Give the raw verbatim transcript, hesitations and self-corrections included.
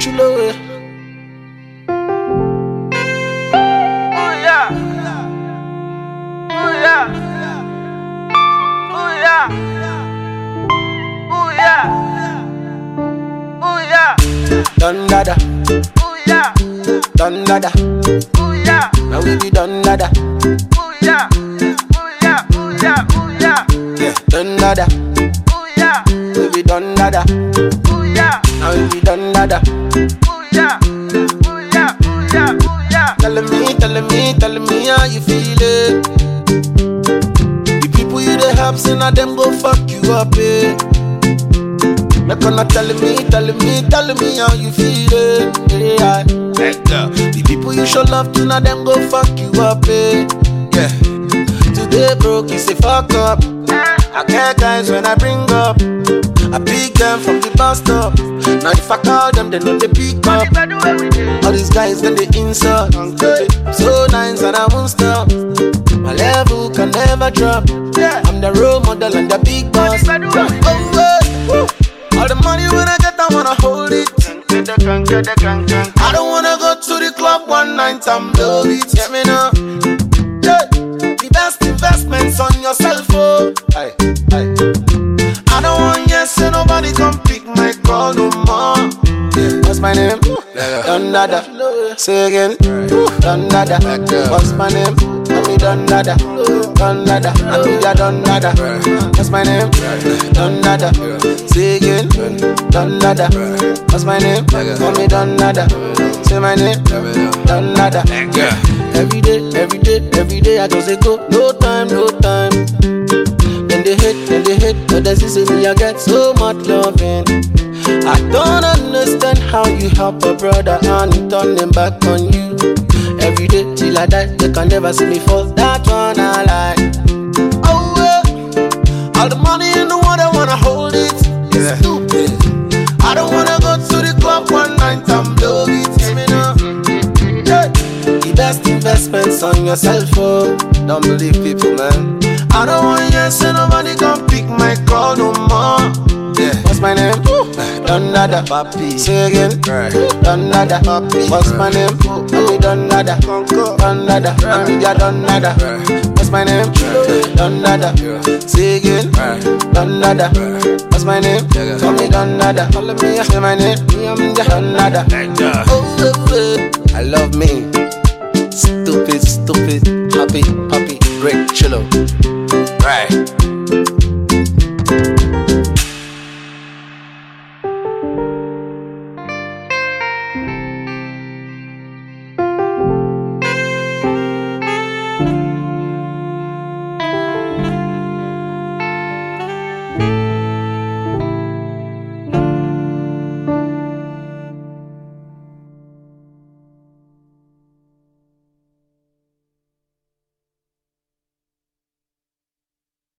chulo. Oh yeah. Oh yeah. Oh yeah. Oh yeah. Oh yeah. Done dada, Oh yeah. done dada. Oh yeah. Now we be done dada. Oh yeah. Oh yeah. Oh yeah. Oh yeah. Yeah, done dada. Oh yeah. We be done dada. Oh yeah. Now we be done dada. Oh yeah. Oh yeah. Oh yeah. Oh yeah. Telling me, telling me, telling me how you feeling. The people you dey help, say now them go fuck you up, eh. Make on telling me, telling me, telling me how you feeling. Yeah, the people you show love to, now them go fuck you up, eh. Yeah. Today broke, you say fuck up. I get guys when I bring up. I pick them from the bus stop. Now if I call them, they know they pick up. All these guys then they insult. So nice and I won't stop. My level can never drop. I'm the role model and the big boss. Oh, oh. All the money when I get, I wanna hold it. I don't wanna go to the club one night and blow it. Get me now. Yeah. The best investments on yourself, oh. Aye, aye. I don't want yes, so nobody come pick my call no more. Yeah. What's my name? Done dada. Say again. Done dada. What's my name? Me done dada. Done dada. I think ya done dada. What's my name? Done dada. Say again. Done dada. What's my name? Call me done dada. Say my name. Done dada. Every day, every day, every day I just say go. No time, no time. Then they hate, then they hate. But that's just me, I get so much loving. I don't understand how you help a brother and turn them back on you. Every day till I die, they can never see me fall. That one I like. Oh well, all the money in the world, I wanna hold it. It's stupid. I don't wanna go to the club one night and blow it. Hear me now. Yeah. The best investments on yourself, oh. Don't believe people, man. I don't want yes, so nobody can pick my call no more. Yeah. What's my name? Done nada, papi. Say again. Done nada, papi. What's my name? I'm done nada. Done nada. I'm ya done nada. What's my name? Done nada. Say again. Done nada. What's my name? Call me done nada. Call me, say my name. I'm done nada. Oh, I love me. Stupid, stupid, happy, happy, great, chillo.